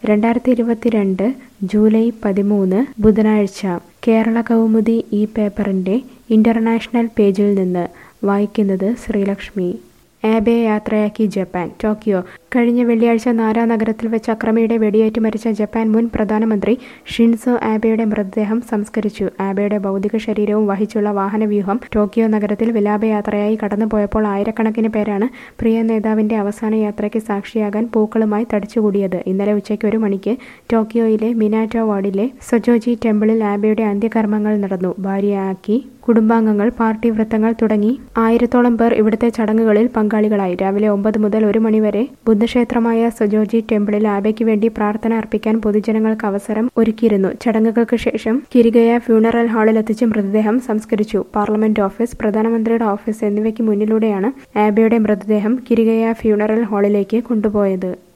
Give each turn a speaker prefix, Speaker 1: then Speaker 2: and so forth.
Speaker 1: 2022 July 13 ബുധനാഴ്ച കേരള കൗമുദി ഈ പേപ്പറിന്റെ ഇന്റർനാഷണൽ പേജിൽ നിന്ന് വായിക്കുന്നത് ശ്രീലക്ഷ്മി. ആബെയെ യാത്രയാക്കി ജപ്പാൻ. ടോക്കിയോ. കഴിഞ്ഞ വെള്ളിയാഴ്ച നാരാ നഗരത്തിൽ വെച്ച് അക്രമിയുടെ വെടിയേറ്റ് മരിച്ച ജപ്പാൻ മുൻ പ്രധാനമന്ത്രി ഷിൻസോ ആബെയുടെ മൃതദേഹം സംസ്കരിച്ചു. ആബെയുടെ ഭൗതിക ശരീരവും വഹിച്ചുള്ള വാഹനവ്യൂഹം ടോക്കിയോ നഗരത്തിൽ വിലാപയാത്രയായി കടന്നുപോയപ്പോൾ ആയിരക്കണക്കിന് പേരാണ് പ്രിയ നേതാവിന്റെ അവസാന യാത്രയ്ക്ക് സാക്ഷിയാകാൻ പൂക്കളുമായി തടിച്ചുകൂടിയത്. ഇന്നലെ ഉച്ചയ്ക്ക് 1 മണിക്ക് ടോക്കിയോയിലെ മിനാറ്റോ വാർഡിലെ സൊജോജി ടെമ്പിളിൽ ആബെയുടെ അന്ത്യകർമ്മങ്ങൾ നടന്നു. ഭാര്യ ആക്കി, കുടുംബാംഗങ്ങൾ, പാർട്ടി വൃത്തങ്ങൾ തുടങ്ങി 1000-ഓളം പേർ ഇവിടുത്തെ ചടങ്ങുകളിൽ പങ്കാളികളായി. രാവിലെ 9 മുതൽ 1 മണിവരെ ബുദ്ധക്ഷേത്രമായ സൊജോജി ടെമ്പിളിൽ ആബെയ്ക്ക് വേണ്ടി പ്രാർത്ഥന അർപ്പിക്കാൻ പൊതുജനങ്ങൾക്ക് അവസരം ഒരുക്കിയിരുന്നു. ചടങ്ങുകൾക്ക് ശേഷം കിരിഗയ ഫ്യൂണറൽ ഹാളിലെത്തിച്ച് മൃതദേഹം സംസ്കരിച്ചു. പാർലമെന്റ് ഓഫീസ്, പ്രധാനമന്ത്രിയുടെ ഓഫീസ് എന്നിവയ്ക്ക് മുന്നിലൂടെയാണ് ആബെയുടെ മൃതദേഹം കിരിഗയ ഫ്യൂണറൽ ഹാളിലേക്ക് കൊണ്ടുപോയത്.